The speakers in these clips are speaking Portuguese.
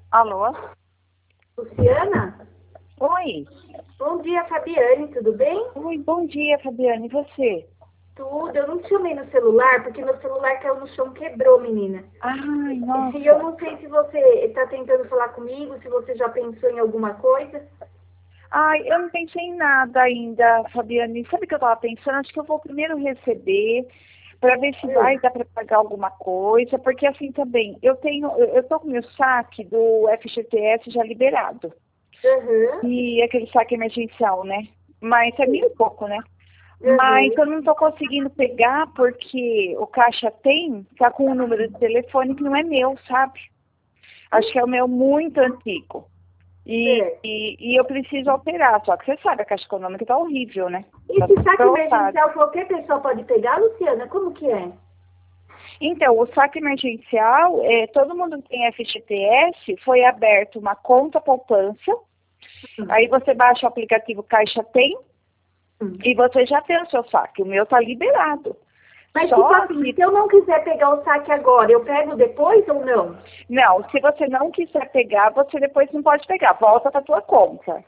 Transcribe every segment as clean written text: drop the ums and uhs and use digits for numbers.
Alô? Luciana? Oi. Bom dia, Fabiane, tudo bem? Oi, bom dia, Fabiane. E você? Tudo. Eu não te chamei no celular, porque meu celular caiu no chão, quebrou, menina. Ai, E eu nossa. não sei se você está tentando falar comigo, se você já pensou em alguma coisa. Ai, eu não pensei em nada ainda, Fabiane. Sabe o que eu tava pensando? Acho que eu vou primeiro receber para ver se vai dar para pagar alguma coisa, porque assim também, eu tô com meu saque do FGTS já liberado. Uhum. E aquele saque emergencial, né? Mas é mil e pouco, né? Mas Uhum. eu não estou conseguindo pegar porque o caixa tá com um número de telefone que não é meu, sabe? Acho que é o meu muito antigo. E, Certo. e, e eu preciso alterar, só que você sabe, a Caixa Econômica tá horrível, né? Tá Esse saque super lotado. emergencial qualquer pessoa pode pegar, Luciana? Como que é? Então, o saque emergencial, todo mundo que tem FGTS, foi aberto uma conta poupança, Hum. aí você baixa o aplicativo Caixa Tem, Hum. e você já tem o seu saque. O meu tá liberado. Mas tipo Só assim, que, se eu não quiser pegar o saque agora, eu pego depois ou não? não, se você não quiser pegar, você depois não pode pegar. Volta para tua conta.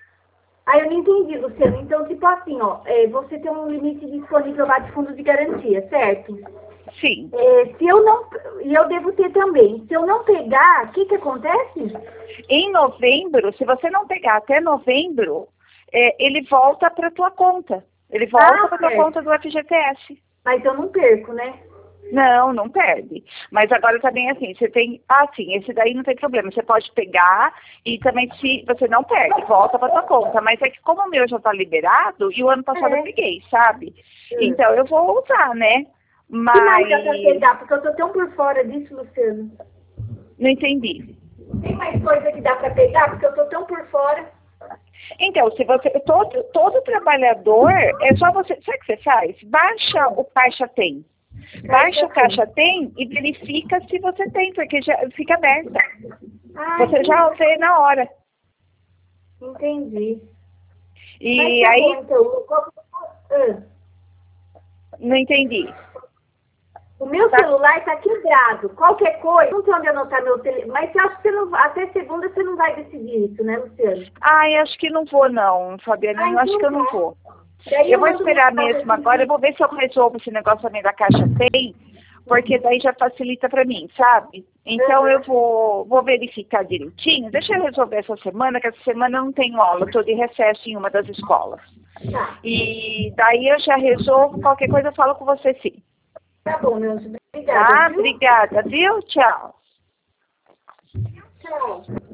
Ah, eu não entendi, Luciana. Então, tipo assim, ó, você tem um limite disponível lá de fundo de garantia, certo? Sim. Se eu não, e eu devo ter também. Se eu não pegar, o que que acontece? Em novembro, se você não pegar até novembro, ele volta para tua conta. Ele volta Ah, para tua certo. conta do FGTS. Mas eu não perco, né? Não, não perde. Mas agora também assim, você tem. Ah, sim, esse daí não tem problema. Você pode pegar e também se você não perde, volta para tua conta. Mas é que como o meu já está liberado, e o ano passado eu É. peguei, sabe? Hum. Então eu vou usar, né? Que mais dá pra Mas pegar? Porque eu tô tão por fora disso, Luciano. não entendi. Tem mais coisa que dá pra pegar? Porque eu tô tão por fora. Então, se você. Todo trabalhador, é só você. Sabe o que você faz? Baixa o Caixa Tem. Baixa Caixa o tem. Caixa Tem e verifica se você tem, porque já fica aberta. Ah, Você já entendi. vê na hora. Entendi. Mas E tá bom, aí, então. Ah. não entendi. O meu Tá? celular tá quebrado. Qualquer coisa, não sei onde anotar meu telefone. Mas eu acho que você não, até segunda você não vai decidir isso, né, Luciano? Ai, acho que não vou não, Fabiana, Ah, eu acho que então eu não tá. vou. Daí Eu eu vou mando esperar mensagem mesmo agora, eu aqui. vou ver se eu resolvo esse negócio também da Caixa Tem, porque daí já facilita para mim, sabe? Então eu Uhum. vou verificar direitinho. Deixa eu resolver essa semana, que essa semana eu não tenho aula, eu estou de recesso em uma das escolas. Tá. E daí eu já resolvo, qualquer coisa eu falo com você sim. Tá bom, meu anjo. Obrigada, Tá? viu? Obrigada, viu? Tchau. Tchau.